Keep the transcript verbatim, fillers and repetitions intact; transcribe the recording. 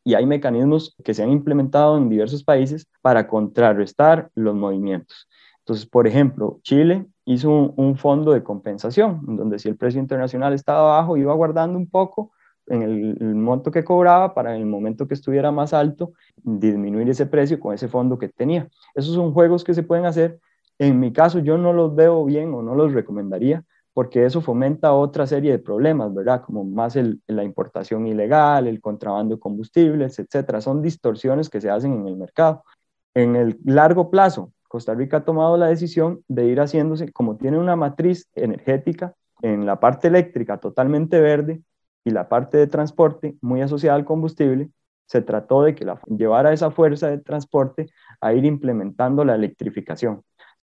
y hay mecanismos que se han implementado en diversos países para contrarrestar los movimientos. Entonces, por ejemplo, Chile hizo un, un fondo de compensación, en donde si el precio internacional estaba bajo, iba guardando un poco en el, el monto que cobraba para en el momento que estuviera más alto, disminuir ese precio con ese fondo que tenía. Esos son juegos que se pueden hacer. En mi caso, yo no los veo bien o no los recomendaría, porque eso fomenta otra serie de problemas, ¿verdad? Como más el, la importación ilegal, el contrabando de combustibles, etcétera. Son distorsiones que se hacen en el mercado. En el largo plazo, Costa Rica ha tomado la decisión de ir haciéndose, como tiene una matriz energética en la parte eléctrica totalmente verde y la parte de transporte muy asociada al combustible, se trató de que la, llevara esa fuerza de transporte a ir implementando la electrificación.